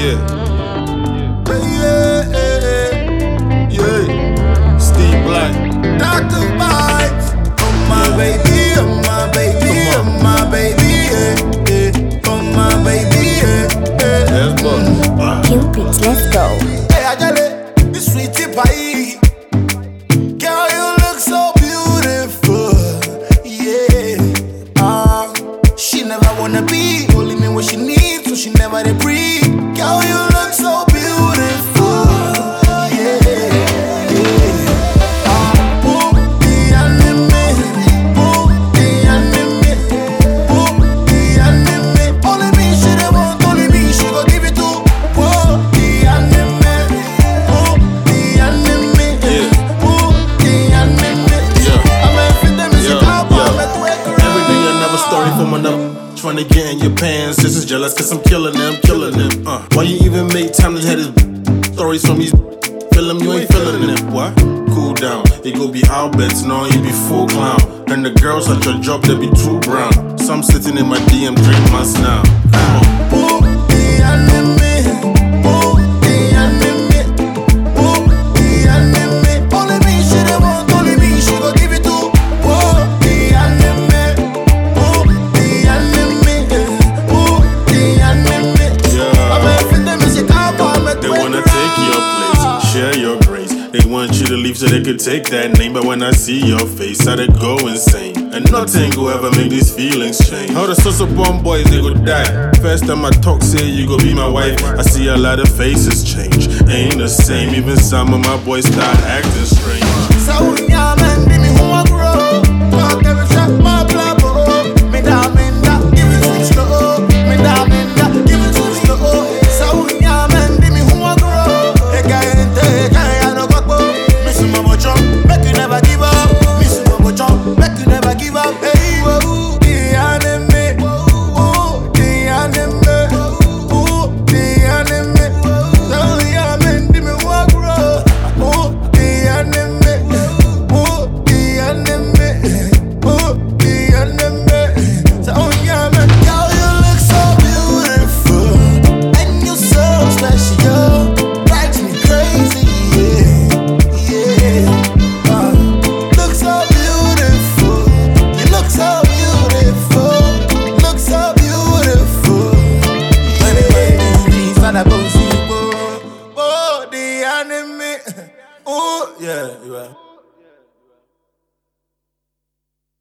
Yeah. Steve Black. Dr. Vibes. Oh my baby, oh my baby, oh my baby, oh my baby, Let's go. Cupid, let's go. Hey, Ajale, this sweetie pie. Girl, you look so beautiful. Yeah. She never wanna be. Only me what she needs, so she never dey breathe. Girl, you look so beautiful. Trying to get in your pants, this is jealous cause I'm killing them. Why you even make time to hear this stories from these feel them, you ain't feeling them. What? Cool down, they go be Alberts, no, you be full clown. And the girls at your job, they be too brown. Some sitting in my DM 3 months now. Come on. They want you to leave so they could take that name. But when I see your face, I'd go insane. And nothing will ever make these feelings change. All the social bomb boys, they go die. First time I talk, say you go be my wife. I see a lot of faces change. Ain't the same, even some of my boys start acting strange.